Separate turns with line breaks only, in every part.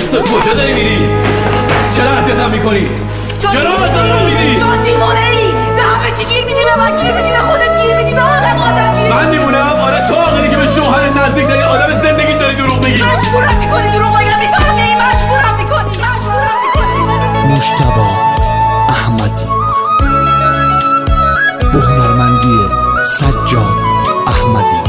وایسا، کجا داری میری؟ چرا اذیتم میکنی؟ چرا مثلا نمیدی؟
تو دیوانه ای، به همه چی گیر میدی، به من گیر میدی، به خودت گیر میدی، به آدم گیر
من دیوونم؟ آره تو عاقلی که به شوهر نزدیک داری آدم زندگی داری دروغ میگی.
مجبورم میکنی دروغ بگم، میفهمی؟ مجبورم میکنی
مجتبی احمدی با هنرمندی سجاد احمدی.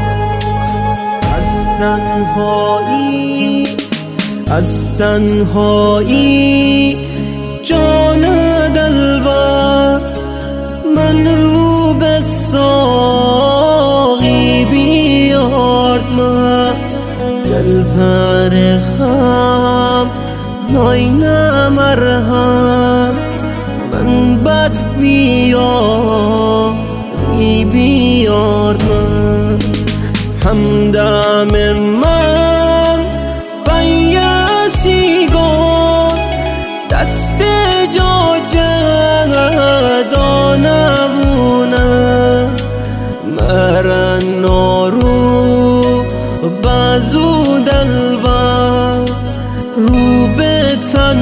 از تنهایی جان دلبر من رو به ساقی بیارد، من دل پر هم نای نمرهم من بد بیاری بیارد، من همدم من بیاسی گفت دست جا دانمونه مرن نارو بازو دلبر رو به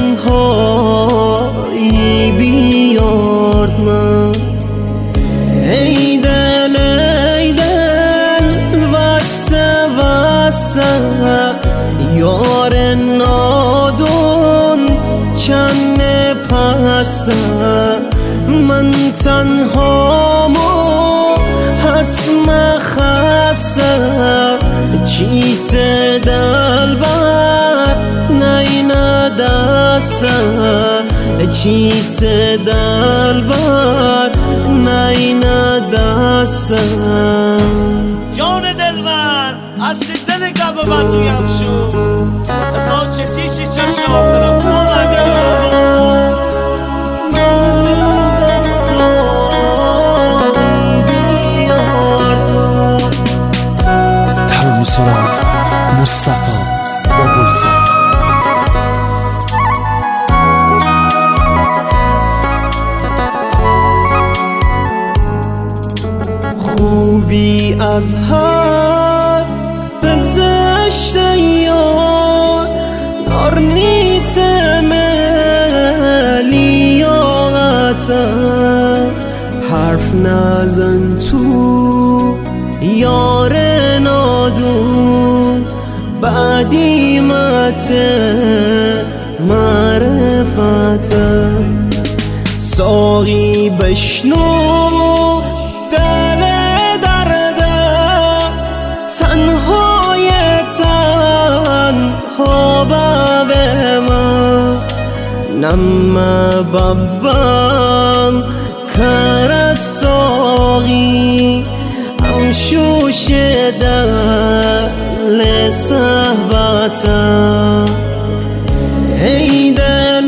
تنهایی بیارد، من ای دل واسه یار نادون چند پسته من تنهامو هسم خسته چیسه دلبر نینا دسته چیسه دلبر نینا دسته
جان دلبر از دل گب من تویم شو ازا چه تیشی چه شاپرم
ترانه سرا مصطفی با گلزن.
خوبی از هر بگذشته یار نارنیت ملیاغتم حرف نزن تو یار نادون بعدیمت معرفتم ساقی بشنو دل دردم تنهای تنها به من نم بابم کر ساقی همشوش دل صحبتم ای دل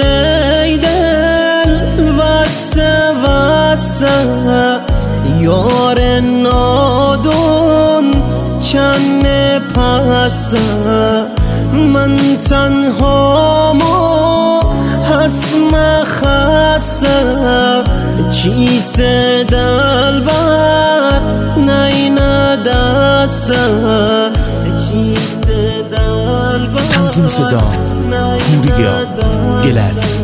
واسه یار نادون چند پسته من تنهامو هسم خسته چیسه دلبر نینا دسته چیسه دلبر.
تنظیم صدا پوریا گلر.